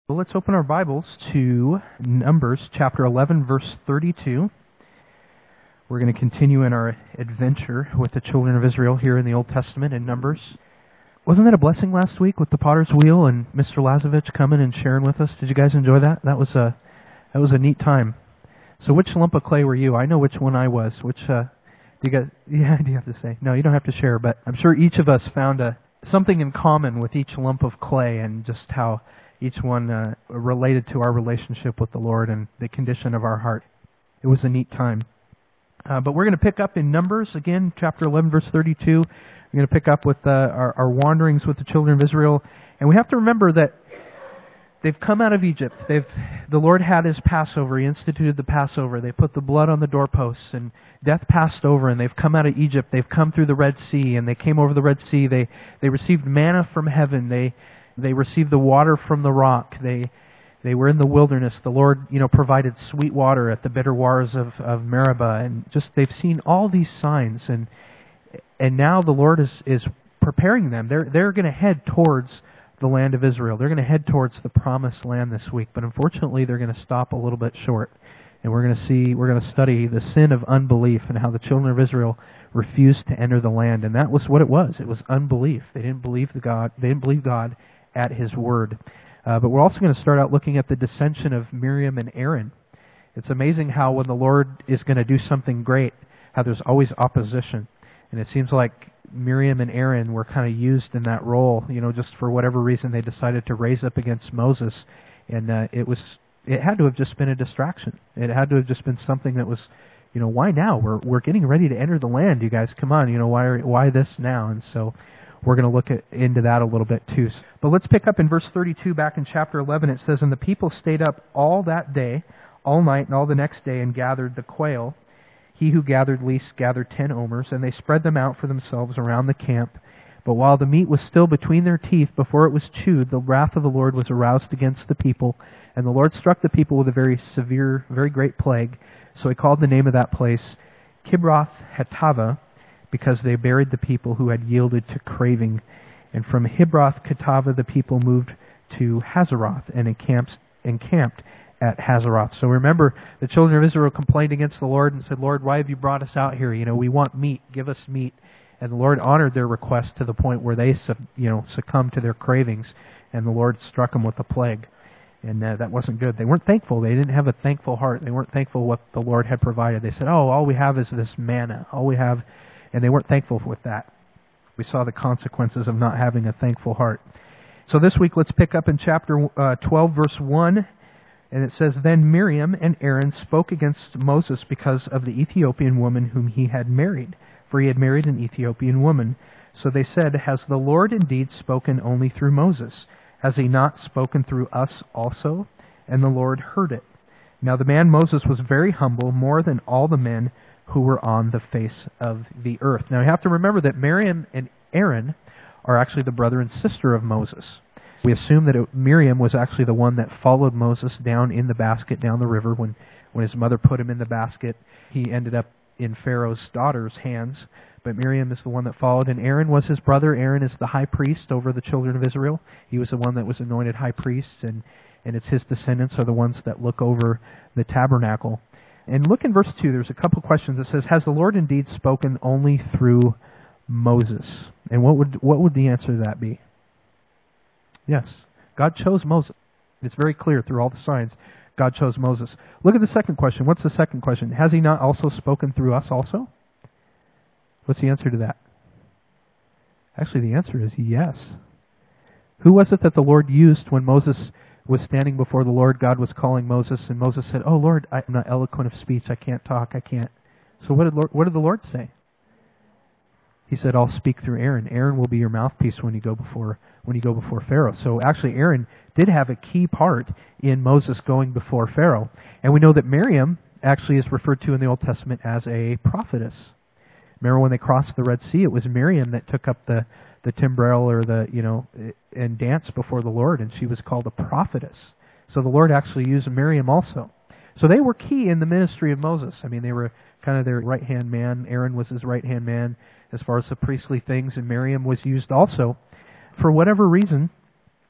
Well, let's open our Bibles to Numbers chapter 11, verse 32. We're going to continue in our adventure with the children of Israel here in the Old Testament in Numbers. Wasn't that a blessing last week with the Potter's Wheel and Mr. Lazovich coming and sharing with us? Did you guys enjoy that? That was a neat time. So which lump of clay were you? I know which one I was. Which do you guys? Yeah, do you have to say? No, you don't have to share. But I'm sure each of us found something in common with each lump of clay and just how each one related to our relationship with the Lord and the condition of our heart. It was a neat time. But we're going to pick up in Numbers, again, chapter 11, verse 32. We're going to pick up with our wanderings with the children of Israel. And we have to remember that they've come out of Egypt. The Lord had His Passover. He instituted the Passover. They put the blood on the doorposts, and death passed over, and they've come out of Egypt. They've come through the Red Sea, and they came over the Red Sea. They received manna from heaven. They received the water from the rock. They were in the wilderness. The Lord, provided sweet water at the bitter waters of Meribah, and just they've seen all these signs, and now the Lord is preparing them. They're going to head towards the land of Israel. They're going to head towards the promised land this week, but unfortunately they're going to stop a little bit short. And we're going to study the sin of unbelief and how the children of Israel refused to enter the land, and that was what it was. It was unbelief. They didn't believe God. They didn't believe God at His word. But we're also going to start out looking at the dissension of Miriam and Aaron. It's amazing how when the Lord is going to do something great, how there's always opposition. And it seems like Miriam and Aaron were kind of used in that role, just for whatever reason they decided to raise up against Moses. And it had to have just been a distraction. It had to have just been something that was, why now? We're getting ready to enter the land, you guys. Come on, why this now? And so we're going to look into that a little bit too. But let's pick up in verse 32 back in chapter 11. It says, "And the people stayed up all that day, all night, and all the next day, and gathered the quail. He who gathered least gathered 10 omers, and they spread them out for themselves around the camp. But while the meat was still between their teeth before it was chewed, the wrath of the Lord was aroused against the people. And the Lord struck the people with a very severe, very great plague. So He called the name of that place Kibroth Hattaavah, because they buried the people who had yielded to craving. And from Kibroth Hattaavah the people moved to Hazeroth and encamped at Hazeroth." So remember, the children of Israel complained against the Lord and said, "Lord, why have you brought us out here? We want meat. Give us meat." And the Lord honored their request to the point where they succumbed to their cravings, and the Lord struck them with a plague. And that wasn't good. They weren't thankful. They didn't have a thankful heart. They weren't thankful what the Lord had provided. They said, "Oh, all we have is this manna. All we have," and they weren't thankful with that. We saw the consequences of not having a thankful heart. So this week, let's pick up in chapter 12, verse 1. And it says, "Then Miriam and Aaron spoke against Moses because of the Ethiopian woman whom he had married, for he had married an Ethiopian woman. So they said, 'Has the Lord indeed spoken only through Moses? Has He not spoken through us also?' And the Lord heard it. Now the man Moses was very humble, more than all the men who were on the face of the earth." Now you have to remember that Miriam and Aaron are actually the brother and sister of Moses. We assume that Miriam was actually the one that followed Moses down in the basket, down the river. When his mother put him in the basket, he ended up in Pharaoh's daughter's hands. But Miriam is the one that followed, and Aaron was his brother. Aaron is the high priest over the children of Israel. He was the one that was anointed high priest, and it's his descendants are the ones that look over the tabernacle. And look in verse 2, there's a couple questions. It says, "Has the Lord indeed spoken only through Moses?" And what would the answer to that be? Yes, God chose Moses. It's very clear through all the signs. God chose Moses. Look at the second question. What's the second question? "Has He not also spoken through us also?" What's the answer to that? Actually, the answer is yes. Who was it that the Lord used when Moses was standing before the Lord? God was calling Moses, and Moses said, "Oh Lord, I'm not eloquent of speech. I can't talk. I can't." So what did the Lord say? He said, "I'll speak through Aaron. Aaron will be your mouthpiece when you go before Pharaoh." So actually, Aaron did have a key part in Moses going before Pharaoh. And we know that Miriam actually is referred to in the Old Testament as a prophetess. Remember when they crossed the Red Sea, it was Miriam that took up the timbrel or and danced before the Lord, and she was called a prophetess. So the Lord actually used Miriam also. So they were key in the ministry of Moses. I mean, they were kind of their right-hand man. Aaron was his right-hand man as far as the priestly things, and Miriam was used also. For whatever reason,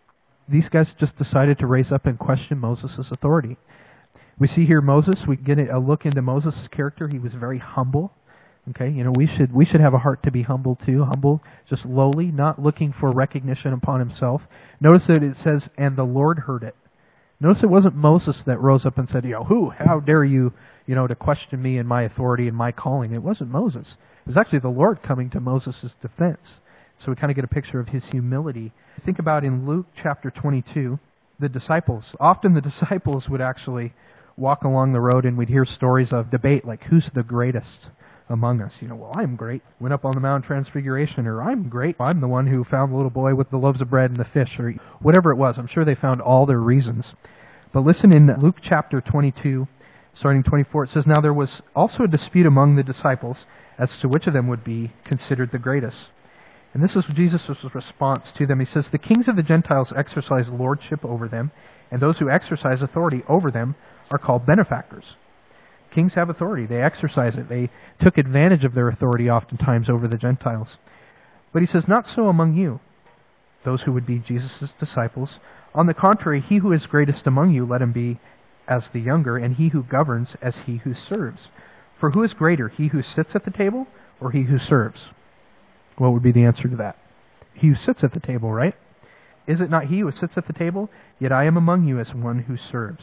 these guys just decided to raise up and question Moses' authority. We see here Moses, we get a look into Moses' character. He was very humble. Okay, we should have a heart to be humble too. Humble, just lowly, not looking for recognition upon himself. Notice that it says, and the Lord heard it. Notice it wasn't Moses that rose up and said, how dare you, to question me and my authority and my calling. It wasn't Moses. It was actually the Lord coming to Moses' defense. So we kind of get a picture of his humility. Think about in Luke chapter 22, the disciples. Often the disciples would actually walk along the road and we'd hear stories of debate, like who's the greatest among us. I'm great. Went up on the Mount Transfiguration, or I'm great. I'm the one who found the little boy with the loaves of bread and the fish, or whatever it was. I'm sure they found all their reasons. But listen, in Luke chapter 22, starting 24, it says, Now there was also a dispute among the disciples as to which of them would be considered the greatest. And this is Jesus' response to them. He says, The kings of the Gentiles exercise lordship over them, and those who exercise authority over them are called benefactors. Kings have authority. They exercise it. They took advantage of their authority oftentimes over the Gentiles. But he says, Not so among you, those who would be Jesus' disciples. On the contrary, he who is greatest among you, let him be as the younger, and he who governs as he who serves. For who is greater, he who sits at the table or he who serves? What would be the answer to that? He who sits at the table, right? Is it not he who sits at the table? Yet I am among you as one who serves.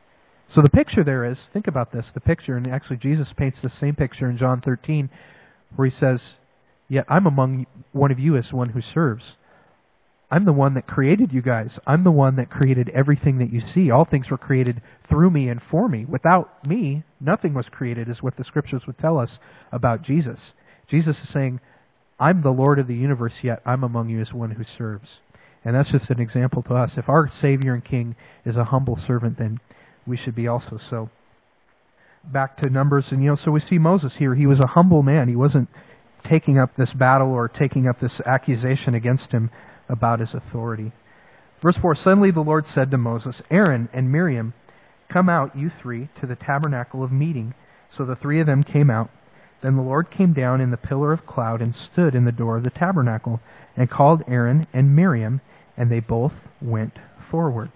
So the picture there is, think about this, the picture, and actually Jesus paints the same picture in John 13, where he says, Yet I'm among one of you as one who serves. I'm the one that created you guys. I'm the one that created everything that you see. All things were created through me and for me. Without me, nothing was created, is what the Scriptures would tell us about Jesus. Jesus is saying, I'm the Lord of the universe, yet I'm among you as one who serves. And that's just an example to us. If our Savior and King is a humble servant, then we should be also so. Back to Numbers, and so we see Moses here. He was a humble man. He wasn't taking up this battle or taking up this accusation against him about his authority. Verse 4, Suddenly the Lord said to Moses, Aaron and Miriam, come out, you three, to the tabernacle of meeting. So the three of them came out. Then the Lord came down in the pillar of cloud and stood in the door of the tabernacle and called Aaron and Miriam, and they both went forward.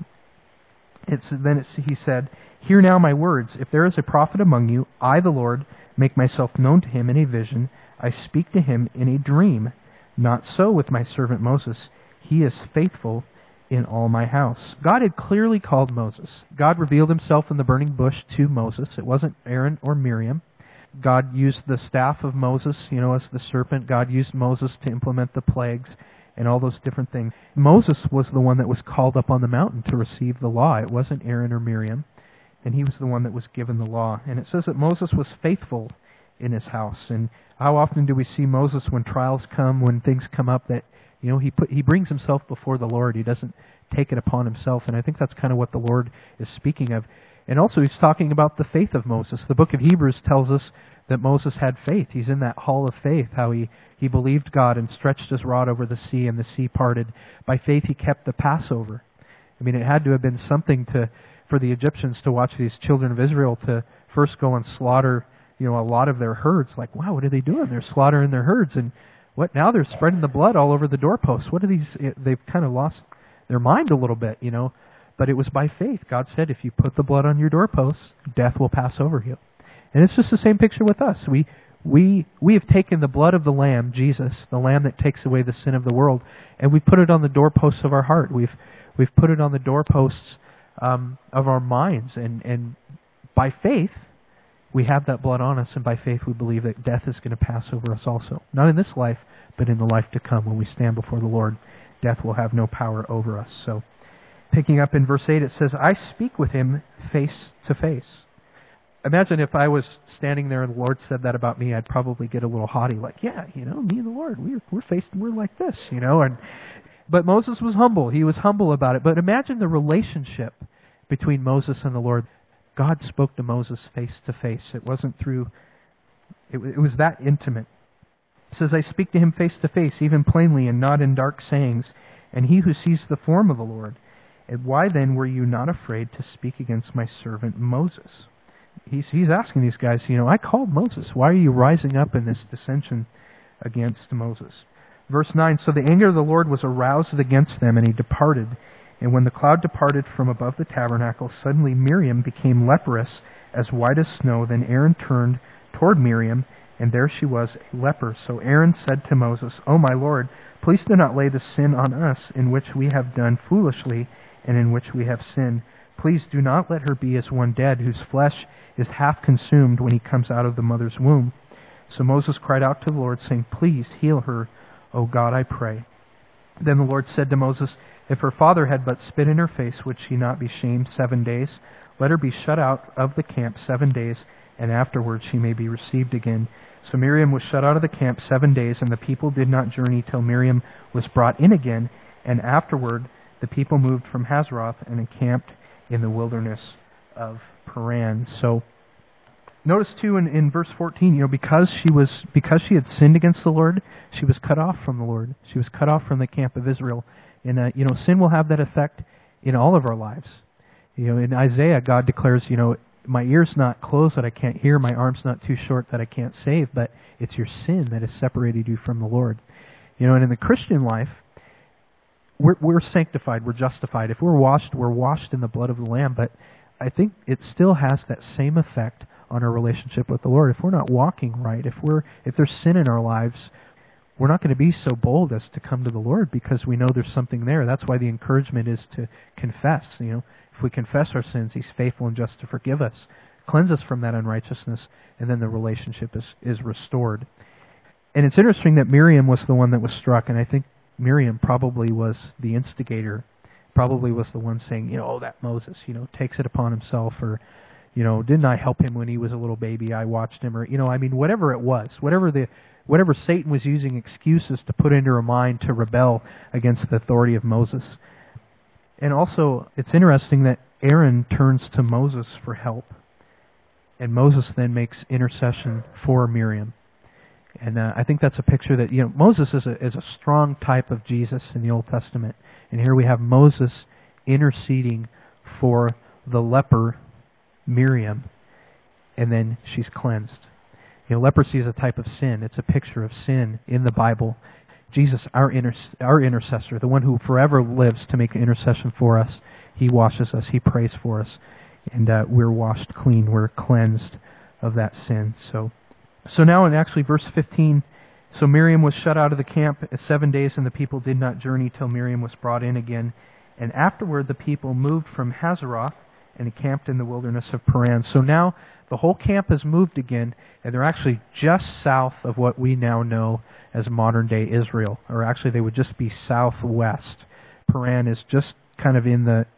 He said, Hear now my words. If there is a prophet among you, I, the Lord, make myself known to him in a vision. I speak to him in a dream. Not so with my servant Moses. He is faithful in all my house. God had clearly called Moses. God revealed himself in the burning bush to Moses. It wasn't Aaron or Miriam. God used the staff of Moses, as the serpent. God used Moses to implement the plagues and all those different things. Moses was the one that was called up on the mountain to receive the law. It wasn't Aaron or Miriam. And he was the one that was given the law. And it says that Moses was faithful in his house. And how often do we see Moses when trials come, when things come up, that he brings himself before the Lord. He doesn't take it upon himself. And I think that's kind of what the Lord is speaking of. And also he's talking about the faith of Moses. The book of Hebrews tells us that Moses had faith. He's in that hall of faith, how he believed God and stretched his rod over the sea and the sea parted. By faith he kept the Passover. I mean, it had to have been something for the Egyptians to watch these children of Israel to first go and slaughter, a lot of their herds. Like, wow, what are they doing? They're slaughtering their herds. And what now? They're spreading the blood all over the doorposts. What are these? They've kind of lost their mind a little bit, But it was by faith. God said, if you put the blood on your doorposts, death will pass over you. And it's just the same picture with us. We have taken the blood of the Lamb, Jesus, the Lamb that takes away the sin of the world, and we put it on the doorposts of our heart. We've put it on the doorposts of our minds, and by faith, we have that blood on us, and by faith we believe that death is going to pass over us also. Not in this life, but in the life to come when we stand before the Lord. Death will have no power over us. So, picking up in verse 8, it says, I speak with him face to face. Imagine if I was standing there and the Lord said that about me, I'd probably get a little haughty, like, yeah, me and the Lord, we're like this, But Moses was humble. He was humble about it. But imagine the relationship between Moses and the Lord. God spoke to Moses face to face. It wasn't through, it was that intimate. It says, I speak to him face to face, even plainly and not in dark sayings, and he who sees the form of the Lord. And why then were you not afraid to speak against my servant Moses? He's asking these guys, I called Moses. Why are you rising up in this dissension against Moses? Verse 9, So the anger of the Lord was aroused against them, and he departed, And when the cloud departed from above the tabernacle, suddenly Miriam became leprous, as white as snow. Then Aaron turned toward Miriam, and there she was, a leper. So Aaron said to Moses, "O my Lord, please do not lay the sin on us, in which we have done foolishly, and in which we have sinned. Please do not let her be as one dead, whose flesh is half consumed when he comes out of the mother's womb." So Moses cried out to the Lord, saying, "Please heal her, O God, I pray." Then the Lord said to Moses, "If her father had but spit in her face, would she not be shamed 7 days? Let her be shut out of the camp 7 days, and afterward she may be received again." So Miriam was shut out of the camp 7 days, and the people did not journey till Miriam was brought in again, and afterward the people moved from Hazeroth and encamped in the wilderness of Paran. So notice too in verse 14, because she had sinned against the Lord, she was cut off from the Lord. She was cut off from the camp of Israel. And sin will have that effect in all of our lives. In Isaiah, God declares, my ear's not closed that I can't hear, my arm's not too short that I can't save, but it's your sin that has separated you from the Lord. And in the Christian life, we're sanctified, we're justified. If we're washed in the blood of the Lamb, but I think it still has that same effect on our relationship with the Lord. If we're not walking right, if there's sin in our lives, we're not going to be so bold as to come to the Lord because we know there's something there. That's why the encouragement is to confess. If we confess our sins, He's faithful and just to forgive us, cleanse us from that unrighteousness, and then the relationship is restored. And it's interesting that Miriam was the one that was struck, and I think Miriam probably was the instigator, probably was the one saying, that Moses, takes it upon himself, or, didn't I help him when he was a little baby? I watched him, or, whatever it was, whatever Satan was using excuses to put into her mind to rebel against the authority of Moses. And also, it's interesting that Aaron turns to Moses for help, and Moses then makes intercession for Miriam. And I think that's a picture that, Moses is a strong type of Jesus in the Old Testament. And here we have Moses interceding for the leper, Miriam, and then she's cleansed. Leprosy is a type of sin. It's a picture of sin in the Bible. Jesus, our intercessor, the one who forever lives to make an intercession for us, He washes us, He prays for us, and we're washed clean. We're cleansed of that sin. So now in actually verse 15, so Miriam was shut out of the camp 7 days, and the people did not journey till Miriam was brought in again. And afterward the people moved from Hazeroth and encamped in the wilderness of Paran. So now the whole camp has moved again, and they're actually just south of what we now know as modern-day Israel, or actually they would just be southwest. Paran is just kind of in the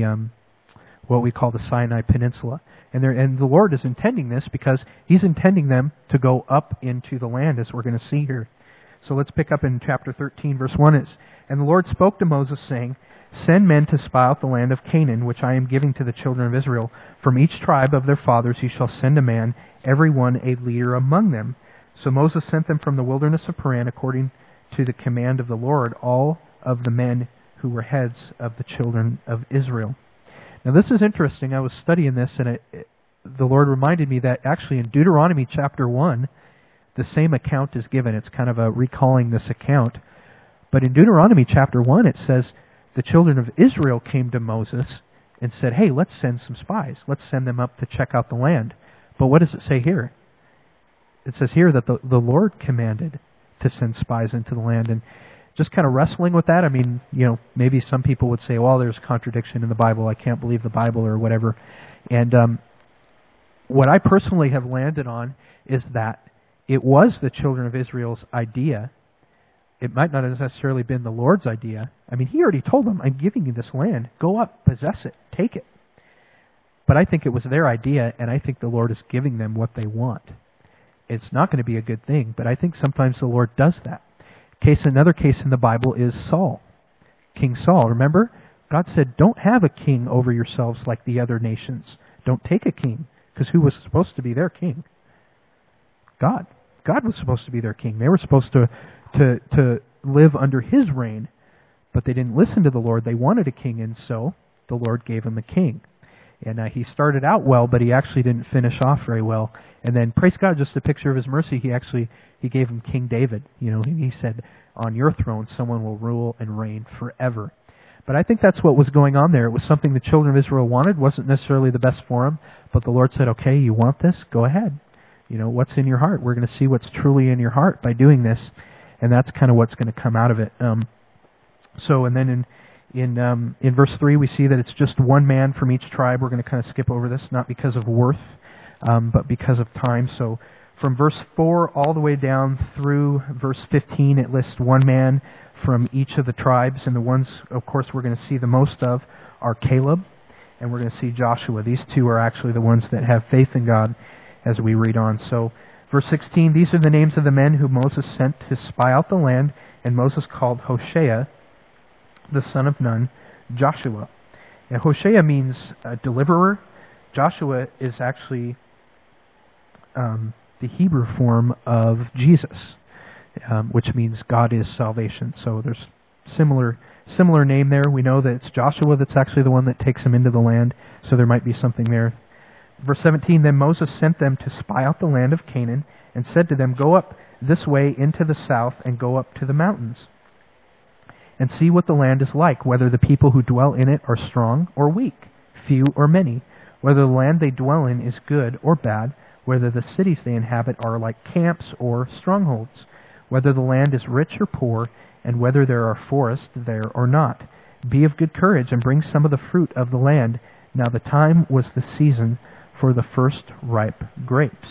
what we call the Sinai Peninsula. And the Lord is intending this because He's intending them to go up into the land, as we're going to see here. So let's pick up in chapter 13, verse 1. And the Lord spoke to Moses, saying, "Send men to spy out the land of Canaan, which I am giving to the children of Israel. From each tribe of their fathers you shall send a man, every one a leader among them." So Moses sent them from the wilderness of Paran according to the command of the Lord, all of the men who were heads of the children of Israel. Now this is interesting. I was studying this, and the Lord reminded me that actually in Deuteronomy chapter 1, the same account is given. It's kind of a recalling this account. But in Deuteronomy chapter 1, it says the children of Israel came to Moses and said, "Hey, let's send some spies. Let's send them up to check out the land." But what does it say here? It says here that the Lord commanded to send spies into the land. And just kind of wrestling with that, maybe some people would say, well, there's contradiction in the Bible. I can't believe the Bible or whatever. And what I personally have landed on is that it was the children of Israel's idea. It might not have necessarily been the Lord's idea. He already told them, "I'm giving you this land. Go up, possess it, take it." But I think it was their idea, and I think the Lord is giving them what they want. It's not going to be a good thing, but I think sometimes the Lord does that. Another case in the Bible is Saul. King Saul, remember? God said, don't have a king over yourselves like the other nations. Don't take a king, because who was supposed to be their king? God. God was supposed to be their king. They were supposed to live under His reign, but they didn't listen to the Lord. They wanted a king, and so the Lord gave him a king. And he started out well, but he actually didn't finish off very well. And then, praise God, just a picture of His mercy, He gave him King David. He said, "On your throne, someone will rule and reign forever." But I think that's what was going on there. It was something the children of Israel wanted. It wasn't necessarily the best for them, but the Lord said, okay, you want this? Go ahead. What's in your heart? We're going to see what's truly in your heart by doing this, and that's kind of what's going to come out of it. And then in verse 3, we see that it's just one man from each tribe. We're going to kind of skip over this, not because of worth, but because of time. So from verse 4 all the way down through verse 15, it lists one man from each of the tribes, and the ones, of course, we're going to see the most of are Caleb, and we're going to see Joshua. These two are actually the ones that have faith in God as we read on. So, verse 16, these are the names of the men who Moses sent to spy out the land, and Moses called Hoshea, the son of Nun, Joshua. Now, Hoshea means deliverer. Joshua is actually the Hebrew form of Jesus, which means God is salvation. So there's similar name there. We know that it's Joshua that's actually the one that takes them into the land, so there might be something there. Verse 17, then Moses sent them to spy out the land of Canaan, and said to them, go up this way into the south, and go up to the mountains, and see what the land is like, whether the people who dwell in it are strong or weak, few or many, whether the land they dwell in is good or bad, whether the cities they inhabit are like camps or strongholds, whether the land is rich or poor, and whether there are forests there or not. Be of good courage, and bring some of the fruit of the land. Now the time was the season for the first ripe grapes.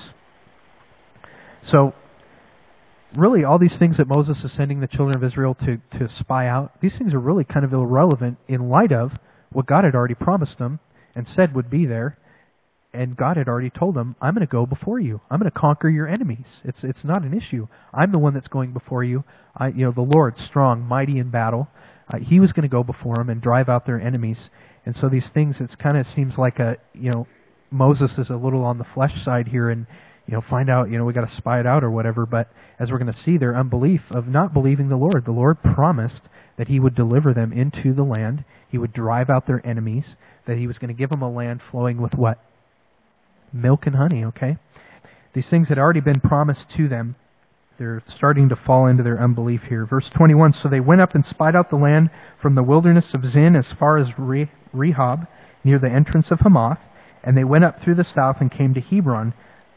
So, really, all these things that Moses is sending the children of Israel to spy out, these things are really kind of irrelevant in light of what God had already promised them and said would be there. And God had already told them, I'm going to go before you. I'm going to conquer your enemies. It's not an issue. I'm the one that's going before you. The Lord, strong, mighty in battle. He was going to go before them and drive out their enemies. And so these things, it kind of seems like Moses is a little on the flesh side here, and find out, we got to spy it out or whatever. But as we're going to see, their unbelief of not believing the Lord promised that He would deliver them into the land. He would drive out their enemies. That He was going to give them a land flowing with what? Milk and honey, okay? These things had already been promised to them. They're starting to fall into their unbelief here. Verse 21, so they went up and spied out the land from the wilderness of Zin as far as Rehob, near the entrance of Hamath, and they went up through the south and came to Hebron.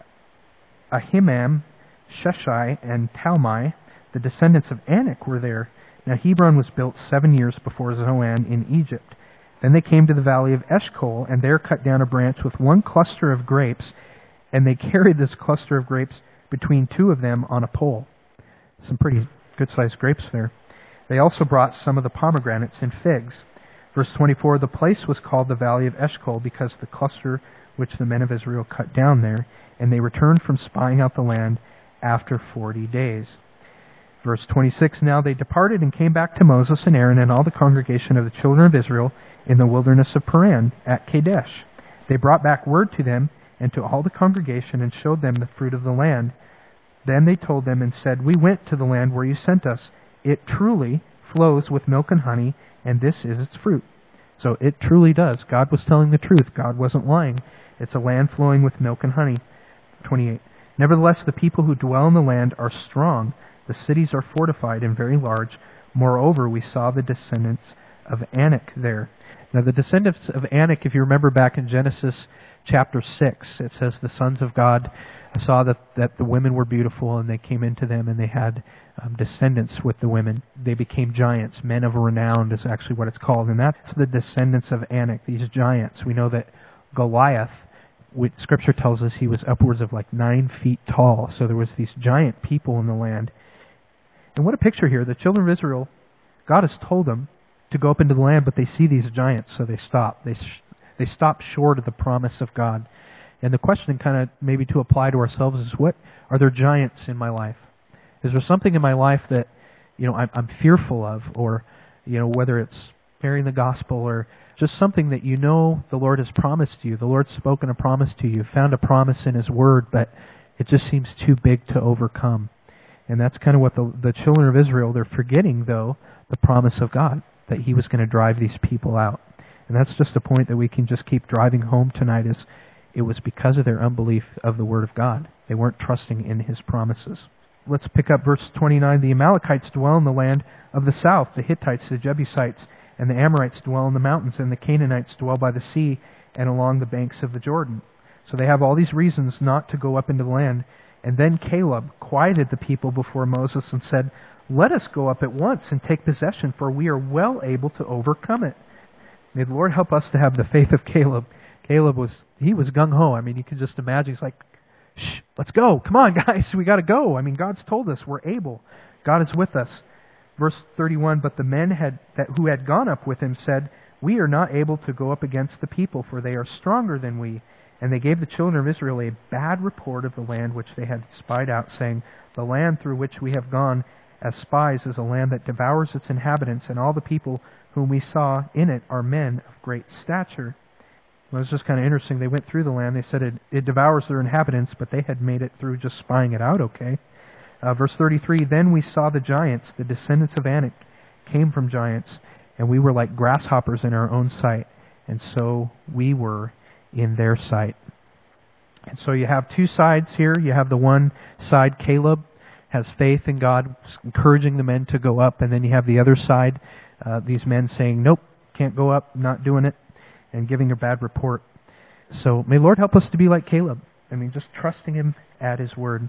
Ahimam, Sheshai, and Talmai, the descendants of Anak, were there. Now Hebron was built 7 years before Zoan in Egypt. Then they came to the valley of Eshcol, and there cut down a branch with one cluster of grapes, and they carried this cluster of grapes between two of them on a pole. Some pretty good-sized grapes there. They also brought some of the pomegranates and figs. Verse 24, the place was called the valley of Eshcol because the cluster which the men of Israel cut down there, and they returned from spying out the land after 40 days. Verse 26, now they departed and came back to Moses and Aaron and all the congregation of the children of Israel in the wilderness of Paran at Kadesh. They brought back word to them and to all the congregation and showed them the fruit of the land. Then they told them and said, we went to the land where you sent us. It truly flows with milk and honey, and this is its fruit. So it truly does. God was telling the truth. God wasn't lying. It's a land flowing with milk and honey. 28. Nevertheless, the people who dwell in the land are strong. The cities are fortified and very large. Moreover, we saw the descendants of Anak there. Now, the descendants of Anak, if you remember back in Genesis chapter 6, it says the sons of God saw that the women were beautiful, and they came into them, and they had descendants with the women. They became giants. Men of renown is actually what it's called. And that's the descendants of Anak, these giants. We know that Goliath, which Scripture tells us he was upwards of like 9 feet tall. So there was these giant people in the land. And what a picture here. The children of Israel, God has told them to go up into the land, but they see these giants, so they stop. They stop short of the promise of God. And the question kind of maybe to apply to ourselves is, what are there giants in my life? Is there something in my life that I'm fearful of, or whether it's carrying the gospel or just something that the Lord has promised you. The Lord's spoken a promise to you, found a promise in His Word, but it just seems too big to overcome. And that's kind of what the children of Israel, they're forgetting, though, the promise of God, that He was going to drive these people out. And that's just a point that we can just keep driving home tonight, is it was because of their unbelief of the Word of God. They weren't trusting in His promises. Let's pick up verse 29. The Amalekites dwell in the land of the south, the Hittites, the Jebusites, and the Amorites dwell in the mountains, and the Canaanites dwell by the sea and along the banks of the Jordan. So they have all these reasons not to go up into the land. And then Caleb quieted the people before Moses and said, "Let us go up at once and take possession, for we are well able to overcome it." May the Lord help us to have the faith of Caleb. Caleb was gung-ho. I mean, you can just imagine. He's like, "Shh, let's go. Come on, guys, we got to go. I mean, God's told us we're able. God is with us." Verse 31, "But the men who had gone up with him said, 'We are not able to go up against the people, for they are stronger than we.' And they gave the children of Israel a bad report of the land which they had spied out, saying, 'The land through which we have gone as spies is a land that devours its inhabitants, and all the people whom we saw in it are men of great stature.'" Well, it's just kind of interesting. They went through the land. They said it devours their inhabitants, but they had made it through just spying it out okay. Verse 33, "Then we saw the giants, the descendants of Anak, came from giants, and we were like grasshoppers in our own sight, and so we were in their sight." And so you have two sides here. You have the one side, Caleb has faith in God, encouraging the men to go up, and then you have the other side, these men saying, "Nope, can't go up, not doing it," and giving a bad report. So may Lord help us to be like Caleb. I mean, just trusting him at his word.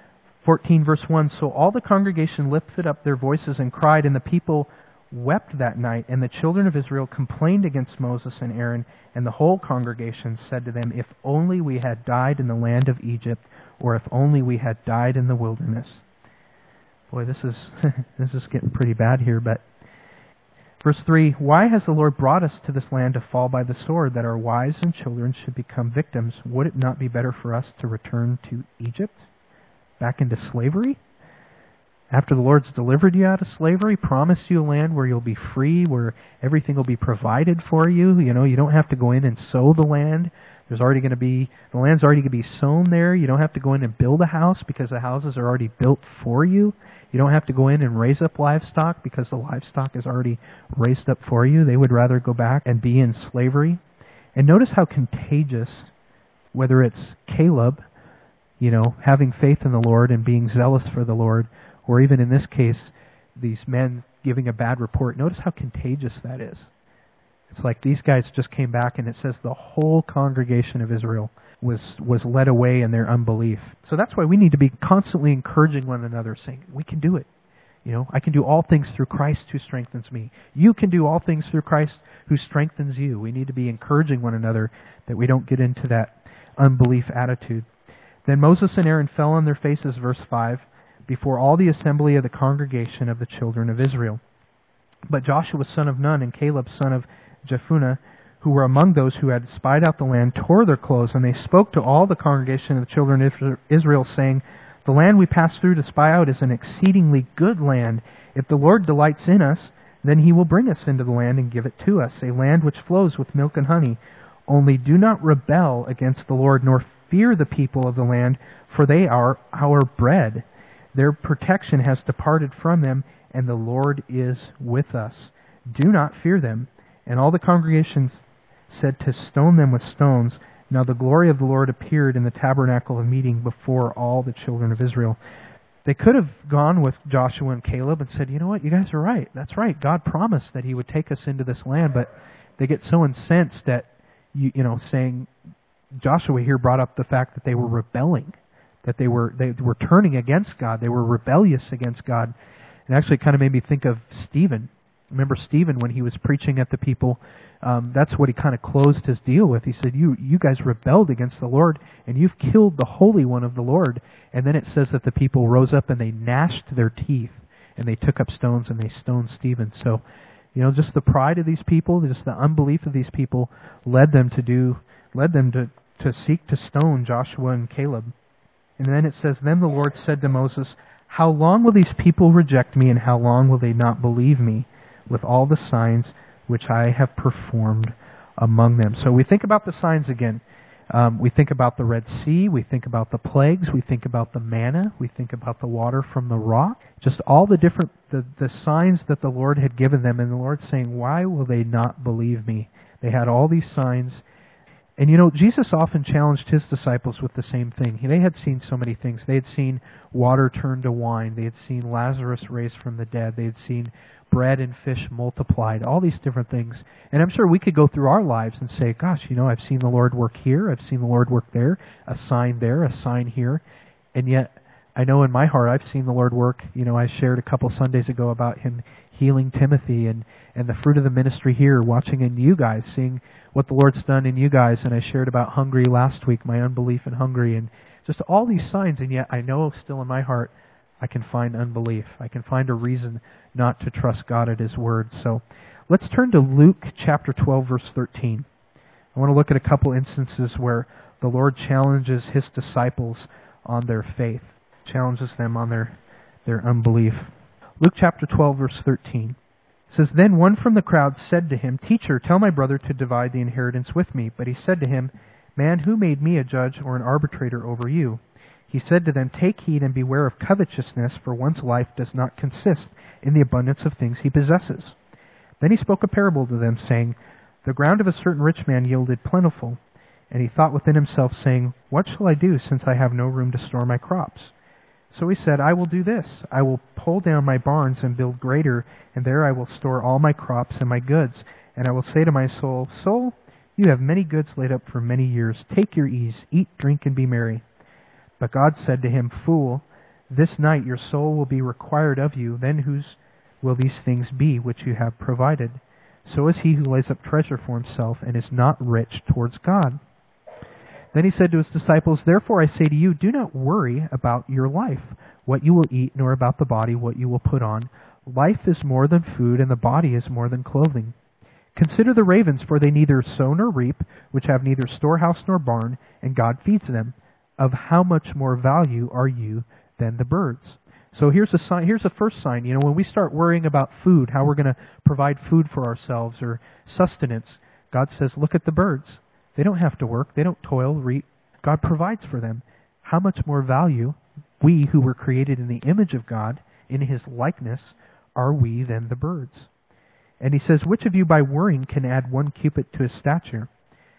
14 verse 1, "So all the congregation lifted up their voices and cried, and the people wept that night, and the children of Israel complained against Moses and Aaron, and the whole congregation said to them, 'If only we had died in the land of Egypt, or if only we had died in the wilderness.'" Boy, this is this is getting pretty bad here, but verse 3, "Why has the Lord brought us to this land to fall by the sword, that our wives and children should become victims? Would it not be better for us to return to Egypt, back into slavery? After the Lord's delivered you out of slavery, promised you a land where you'll be free, where everything will be provided for you. You know, you don't have to go in and sow the land. The land's already going to be sown there. You don't have to go in and build a house because the houses are already built for you. You don't have to go in and raise up livestock because the livestock is already raised up for you." They would rather go back and be in slavery. And notice how contagious, whether it's Caleb, having faith in the Lord and being zealous for the Lord, or even in this case, these men giving a bad report. Notice how contagious that is. It's like these guys just came back, and it says the whole congregation of Israel was led away in their unbelief. So that's why we need to be constantly encouraging one another, saying, "We can do it. I can do all things through Christ who strengthens me. You can do all things through Christ who strengthens you." We need to be encouraging one another that we don't get into that unbelief attitude. "Then Moses and Aaron fell on their faces," verse 5, "before all the assembly of the congregation of the children of Israel. But Joshua son of Nun and Caleb son of Jephunneh, who were among those who had spied out the land, tore their clothes, and they spoke to all the congregation of the children of Israel, saying, 'The land we passed through to spy out is an exceedingly good land. If the Lord delights in us, then he will bring us into the land and give it to us, a land which flows with milk and honey. Only do not rebel against the Lord, nor fear the people of the land, for they are our bread. Their protection has departed from them, and the Lord is with us. Do not fear them.' And all the congregation said to stone them with stones. Now the glory of the Lord appeared in the tabernacle of meeting before all the children of Israel." They could have gone with Joshua and Caleb and said, "You know what, you guys are right. That's right. God promised that he would take us into this land." But they get so incensed that, saying, Joshua here brought up the fact that they were rebelling, that they were turning against God. They were rebellious against God. And actually it kind of made me think of Stephen. Remember Stephen when he was preaching at the people? That's what he kind of closed his deal with. He said, you guys rebelled against the Lord, and you've killed the Holy One of the Lord. And then it says that the people rose up and they gnashed their teeth, and they took up stones and they stoned Stephen. So, just the pride of these people, just the unbelief of these people led them to seek to stone Joshua and Caleb. And then it says, "Then the Lord said to Moses, 'How long will these people reject me, and how long will they not believe me with all the signs which I have performed among them?'" So we think about the signs again. We think about the Red Sea. We think about the plagues. We think about the manna. We think about the water from the rock. Just all the different the signs that the Lord had given them. And the Lord's saying, "Why will they not believe me?" They had all these signs. And Jesus often challenged his disciples with the same thing. They had seen so many things. They had seen water turned to wine. They had seen Lazarus raised from the dead. They had seen bread and fish multiplied, all these different things. And I'm sure we could go through our lives and say, gosh, I've seen the Lord work here. I've seen the Lord work there, a sign here. And yet, I know in my heart I've seen the Lord work. I shared a couple Sundays ago about Him healing Timothy and the fruit of the ministry here, watching in you guys, seeing what the Lord's done in you guys. And I shared about Hungary last week, my unbelief in Hungary, and just all these signs. And yet I know still in my heart I can find unbelief. I can find a reason not to trust God at His Word. So let's turn to Luke chapter 12, verse 13. I want to look at a couple instances where the Lord challenges His disciples on their faith, challenges them on their unbelief. Luke chapter 12, verse 13 says, Then one from the crowd said to Him, Teacher, tell my brother to divide the inheritance with me. But He said to him, Man, who made me a judge or an arbitrator over you? He said to them, Take heed and beware of covetousness, for one's life does not consist in the abundance of things he possesses. Then He spoke a parable to them, saying, The ground of a certain rich man yielded plentiful. And he thought within himself, saying, What shall I do, since I have no room to store my crops? So he said, I will do this. I will pull down my barns and build greater, and there I will store all my crops and my goods. And I will say to my soul, Soul, you have many goods laid up for many years. Take your ease, eat, drink, and be merry. But God said to him, Fool, this night your soul will be required of you. Then whose will these things be which you have provided? So is he who lays up treasure for himself and is not rich towards God. Then He said to His disciples, Therefore I say to you, do not worry about your life, what you will eat, nor about the body, what you will put on. Life is more than food, and the body is more than clothing. Consider the ravens, for they neither sow nor reap, which have neither storehouse nor barn, and God feeds them. Of how much more value are you than the birds? So here's a sign. Here's the first sign. When we start worrying about food, how we're going to provide food for ourselves or sustenance, God says, look at the birds. They don't have to work. They don't toil, reap. God provides for them. How much more value, we who were created in the image of God, in His likeness, are we than the birds? And He says, Which of you by worrying can add 1 cubit to his stature?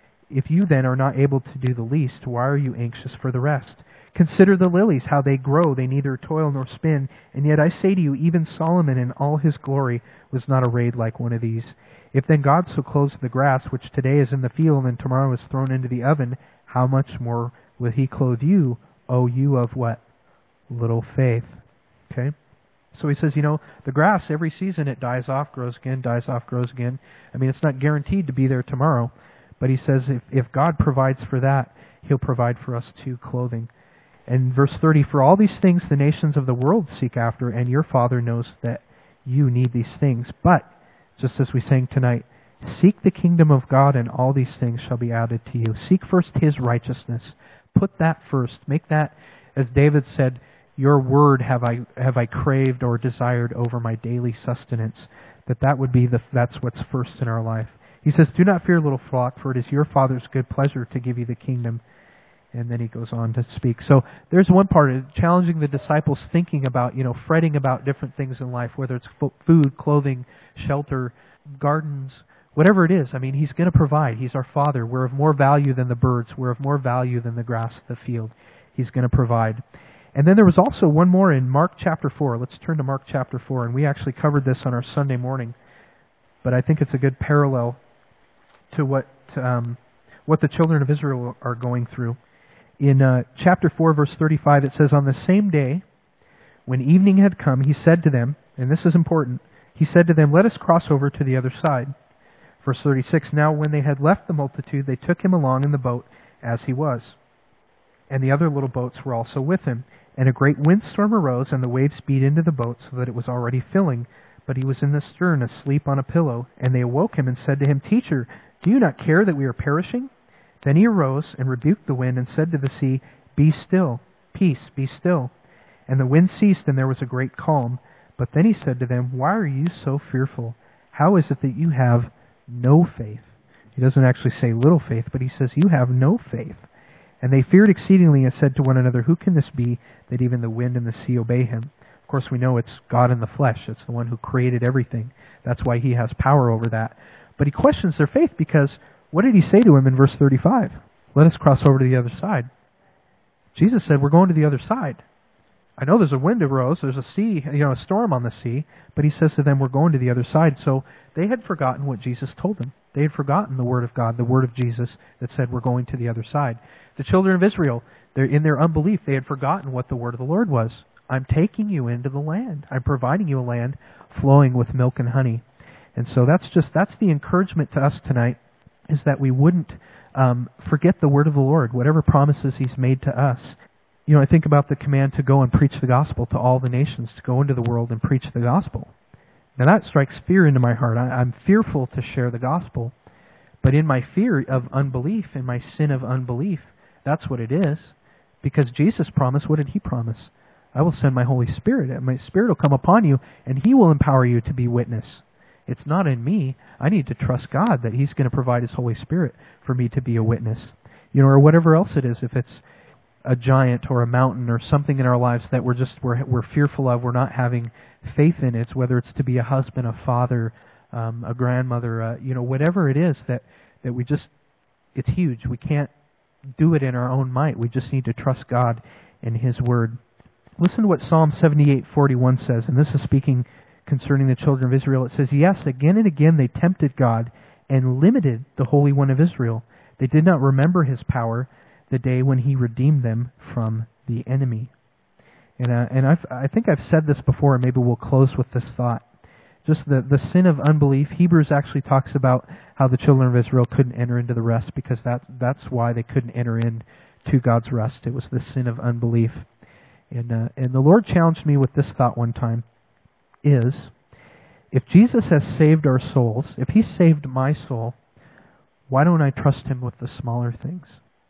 If you then are not able to do the least, why are you anxious for the rest? Consider the lilies, how they grow. They neither toil nor spin. And yet I say to you, even Solomon in all his glory was not arrayed like one of these. If then God so clothes the grass, which today is in the field and tomorrow is thrown into the oven, how much more will He clothe you, O you of what? Little faith. Okay? So He says, the grass, every season it dies off, grows again, dies off, grows again. It's not guaranteed to be there tomorrow. But He says if God provides for that, He'll provide for us too clothing. And verse 30, For all these things the nations of the world seek after, and your Father knows that you need these things. But, just as we sang tonight, seek the kingdom of God, and all these things shall be added to you. Seek first His righteousness. Put that first. Make that, as David said, your word have I craved or desired over my daily sustenance. That would be that's what's first in our life. He says, Do not fear, little flock, for it is your Father's good pleasure to give you the kingdom. And then He goes on to speak. So there's one part of challenging the disciples thinking about, fretting about different things in life, whether it's food, clothing, shelter, gardens, whatever it is. He's going to provide. He's our Father. We're of more value than the birds. We're of more value than the grass of the field. He's going to provide. And then there was also one more in Mark chapter 4. Let's turn to Mark chapter 4. And we actually covered this on our Sunday morning. But I think it's a good parallel to what the children of Israel are going through. In chapter 4, verse 35, it says, On the same day, when evening had come, He said to them, and this is important, He said to them, Let us cross over to the other side. Verse 36, Now when they had left the multitude, they took Him along in the boat as He was. And the other little boats were also with Him. And a great windstorm arose, and the waves beat into the boat, so that it was already filling. But He was in the stern, asleep on a pillow. And they awoke Him and said to Him, Teacher, do you not care that we are perishing? Then He arose and rebuked the wind and said to the sea, Be still, peace, be still. And the wind ceased, and there was a great calm. But then He said to them, Why are you so fearful? How is it that you have no faith? He doesn't actually say little faith, but He says, You have no faith. And they feared exceedingly and said to one another, Who can this be, that even the wind and the sea obey Him? Of course, we know it's God in the flesh. It's the one who created everything. That's why He has power over that. But He questions their faith because what did he say to him in verse 35? Let us cross over to the other side. Jesus said, we're going to the other side. I know there's a wind arose, there's a sea, a storm on the sea, but he says to them, we're going to the other side. So they had forgotten what Jesus told them. They had forgotten the word of God, the word of Jesus that said we're going to the other side. The children of Israel, in their unbelief, they had forgotten what the word of the Lord was. I'm taking you into the land. I'm providing you a land flowing with milk and honey. And so that's the encouragement to us tonight, is that we wouldn't forget the word of the Lord, whatever promises He's made to us. I think about the command to go and preach the gospel to all the nations, to go into the world and preach the gospel. Now that strikes fear into my heart. I'm fearful to share the gospel. But in my fear of unbelief, in my sin of unbelief, that's what it is. Because Jesus promised, what did He promise? I will send my Holy Spirit, and my Spirit will come upon you, and He will empower you to be witness. It's not in me. I need to trust God that He's going to provide His Holy Spirit for me to be a witness. Or whatever else it is, if it's a giant or a mountain or something in our lives that we're fearful of, we're not having faith in it, whether it's to be a husband, a father, a grandmother, whatever it is that we just, it's huge. We can't do it in our own might. We just need to trust God and His Word. Listen to what Psalm 78:41 says, and this is speaking concerning the children of Israel. It says, yes, again and again they tempted God and limited the Holy One of Israel. They did not remember His power, the day when He redeemed them from the enemy. And I think I've said this before, and maybe we'll close with this thought. Just the sin of unbelief. Hebrews actually talks about how the children of Israel couldn't enter into the rest, because that's why they couldn't enter into God's rest. It was the sin of unbelief. And the Lord challenged me with this thought one time, is, if Jesus has saved our souls, if He saved my soul, why don't I trust Him with the smaller things?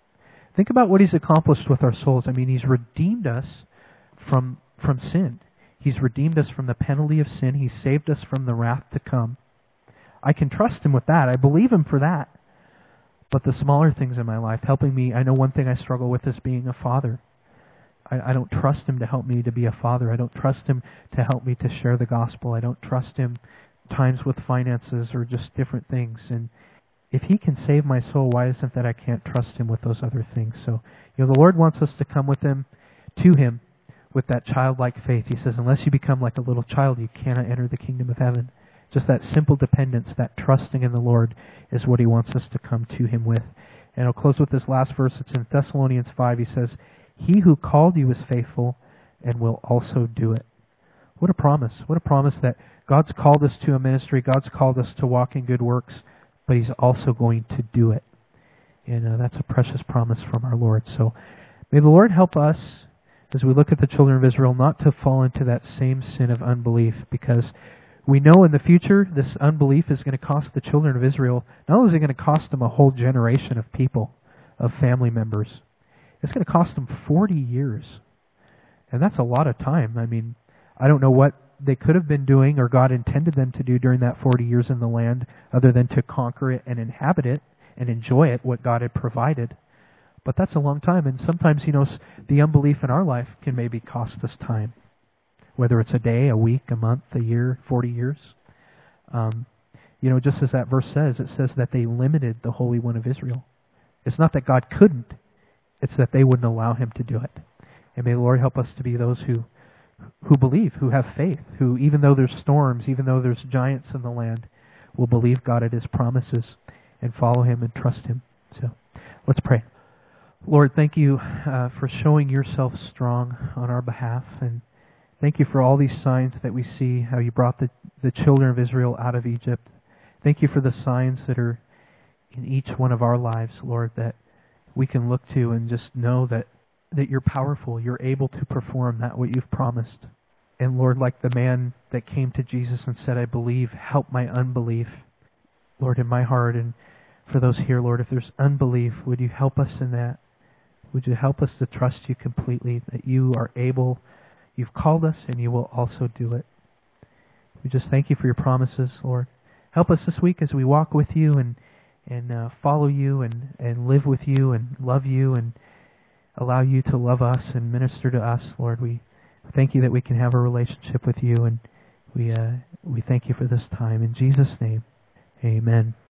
Think about what He's accomplished with our souls. I mean, He's redeemed us from sin. He's redeemed us from the penalty of sin. He saved us from the wrath to come. I can trust Him with that. I believe Him for that. But the smaller things in my life, helping me, I know one thing I struggle with is being a father. I don't trust Him to help me to be a father. I don't trust Him to help me to share the gospel. I don't trust Him times with finances or just different things. And if He can save my soul, why isn't that I can't trust Him with those other things? So, the Lord wants us to come with Him, to Him, with that childlike faith. He says, unless you become like a little child, you cannot enter the kingdom of heaven. Just that simple dependence, that trusting in the Lord, is what He wants us to come to Him with. And I'll close with this last verse. It's in Thessalonians 5. He says, He who called you is faithful and will also do it. What a promise. What a promise that God's called us to a ministry. God's called us to walk in good works, but He's also going to do it. And that's a precious promise from our Lord. So may the Lord help us, as we look at the children of Israel, not to fall into that same sin of unbelief, because we know in the future this unbelief is going to cost the children of Israel, not only is it going to cost them a whole generation of people, of family members, it's going to cost them 40 years. And that's a lot of time. I mean, I don't know what they could have been doing or God intended them to do during that 40 years in the land, other than to conquer it and inhabit it and enjoy it, what God had provided. But that's a long time, and sometimes, the unbelief in our life can maybe cost us time. Whether it's a day, a week, a month, a year, 40 years. Just as that verse says, it says that they limited the Holy One of Israel. It's not that God couldn't, it's that they wouldn't allow Him to do it. And may the Lord help us to be those who believe, who have faith, who, even though there's storms, even though there's giants in the land, will believe God at His promises and follow Him and trust Him. So, let's pray. Lord, thank You for showing Yourself strong on our behalf, and thank You for all these signs that we see, how You brought the children of Israel out of Egypt. Thank You for the signs that are in each one of our lives, Lord, that we can look to and just know that You're powerful, You're able to perform that what You've promised. And Lord, like the man that came to Jesus and said, I believe, help my unbelief, Lord, in my heart. And for those here, Lord, if there's unbelief, would You help us in that? Would You help us to trust You completely, that You are able, You've called us, and You will also do it. We just thank You for Your promises, Lord. Help us this week as we walk with You and follow You and live with You and love You and allow You to love us and minister to us, Lord. We thank You that we can have a relationship with You, and we thank You for this time. In Jesus' name, amen.